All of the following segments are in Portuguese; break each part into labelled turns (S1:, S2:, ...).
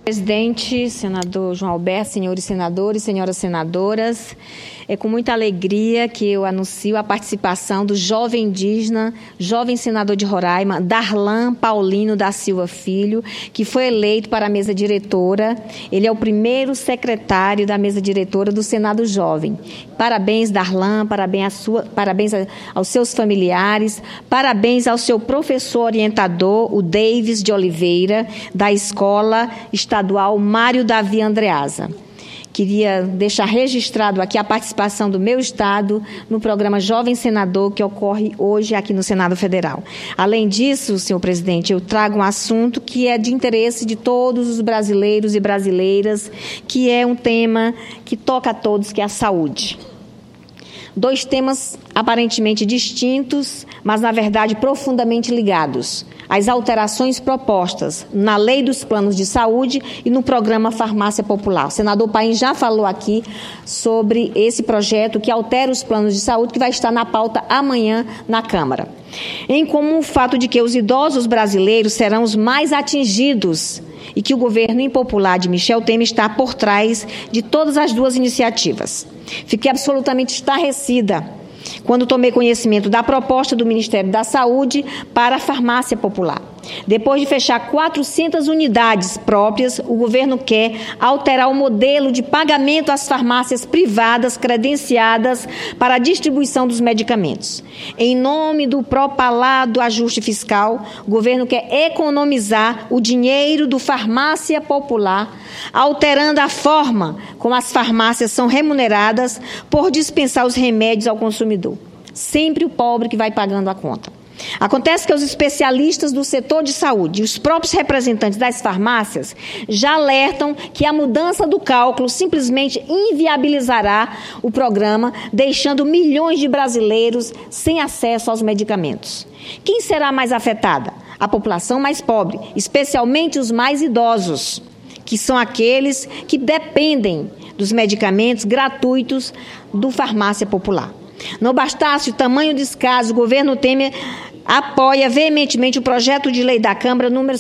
S1: Presidente, senador João Alberto, senhores senadores, senhoras senadoras, é com muita alegria que eu anuncio a participação do jovem indígena, jovem senador de Roraima, Darlan Paulino da Silva Filho, que foi eleito para a mesa diretora. Ele é o primeiro secretário da mesa diretora do Senado Jovem. Parabéns, Darlan, parabéns aos seus familiares, parabéns ao seu professor orientador, o Davis de Oliveira, da Escola Estadual Mário Davi Andreasa. Queria deixar registrado aqui a participação do meu estado no programa Jovem Senador, que ocorre hoje aqui no Senado Federal. Além disso, senhor presidente, eu trago um assunto que é de interesse de todos os brasileiros e brasileiras, que é um tema que toca a todos, que é a saúde. Dois temas aparentemente distintos, mas, na verdade, profundamente ligados. As alterações propostas na Lei dos Planos de Saúde e no Programa Farmácia Popular. O senador Paim já falou aqui sobre esse projeto que altera os planos de saúde, que vai estar na pauta amanhã na Câmara. Em comum o fato de que os idosos brasileiros serão os mais atingidos e que o governo impopular de Michel Temer está por trás de todas as duas iniciativas. Fiquei absolutamente estarrecida quando tomei conhecimento da proposta do Ministério da Saúde para a farmácia popular. Depois de fechar 400 unidades próprias, o governo quer alterar o modelo de pagamento às farmácias privadas credenciadas para a distribuição dos medicamentos. Em nome do propalado ajuste fiscal, o governo quer economizar o dinheiro do farmácia popular, alterando a forma como as farmácias são remuneradas por dispensar os remédios ao consumidor. Sempre o pobre que vai pagando a conta. Acontece que os especialistas do setor de saúde e os próprios representantes das farmácias já alertam que a mudança do cálculo simplesmente inviabilizará o programa, deixando milhões de brasileiros sem acesso aos medicamentos. Quem será mais afetada? A população mais pobre, especialmente os mais idosos, que são aqueles que dependem dos medicamentos gratuitos do farmácia popular. Não bastasse o tamanho descaso, o governo Temer apoia veementemente o projeto de lei da Câmara número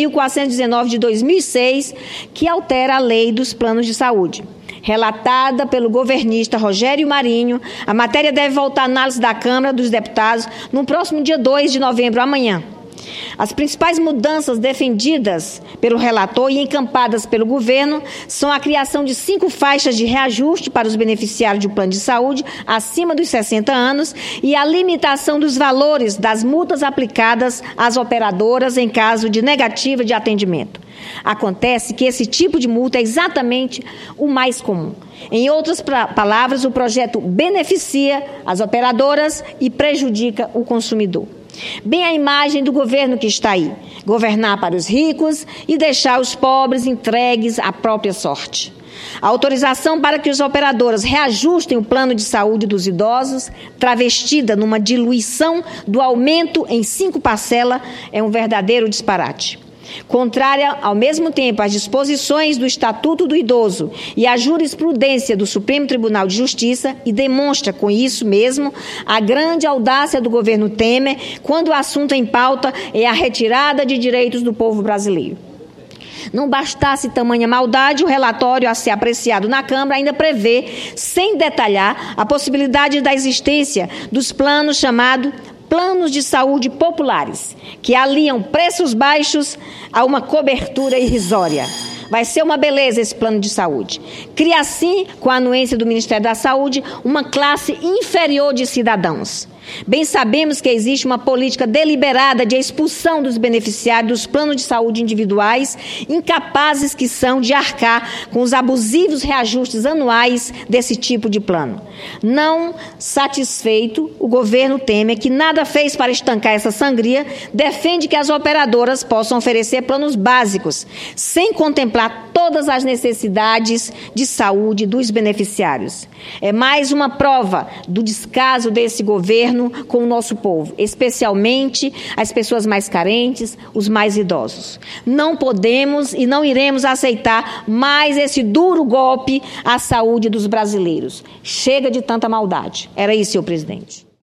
S1: 7.419 de 2006, que altera a lei dos planos de saúde. Relatada pelo governista Rogério Marinho, a matéria deve voltar à análise da Câmara dos Deputados no próximo dia 2 de novembro, amanhã. As principais mudanças defendidas pelo relator e encampadas pelo governo são a criação de 5 faixas de reajuste para os beneficiários de plano de saúde acima dos 60 anos e a limitação dos valores das multas aplicadas às operadoras em caso de negativa de atendimento. Acontece que esse tipo de multa é exatamente o mais comum. Em outras palavras, o projeto beneficia as operadoras e prejudica o consumidor. Bem a imagem do governo que está aí, governar para os ricos e deixar os pobres entregues à própria sorte. A autorização para que as operadoras reajustem o plano de saúde dos idosos, travestida numa diluição do aumento em 5 parcelas, é um verdadeiro disparate. Contrária, ao mesmo tempo, às disposições do Estatuto do Idoso e à jurisprudência do Supremo Tribunal de Justiça, e demonstra com isso mesmo a grande audácia do governo Temer quando o assunto em pauta é a retirada de direitos do povo brasileiro. Não bastasse tamanha maldade, o relatório a ser apreciado na Câmara ainda prevê, sem detalhar, a possibilidade da existência dos planos chamados planos de saúde populares, que aliam preços baixos a uma cobertura irrisória. Vai ser uma beleza esse plano de saúde. Cria, assim, com a anuência do Ministério da Saúde, uma classe inferior de cidadãos. Bem sabemos que existe uma política deliberada de expulsão dos beneficiários dos planos de saúde individuais, incapazes que são de arcar com os abusivos reajustes anuais desse tipo de plano. Não satisfeito, o governo Temer, que nada fez para estancar essa sangria, defende que as operadoras possam oferecer planos básicos, sem contemplar todas as necessidades de saúde dos beneficiários. É mais uma prova do descaso desse governo com o nosso povo, especialmente as pessoas mais carentes, os mais idosos. Não podemos e não iremos aceitar mais esse duro golpe à saúde dos brasileiros. Chega de tanta maldade. Era isso, senhor presidente.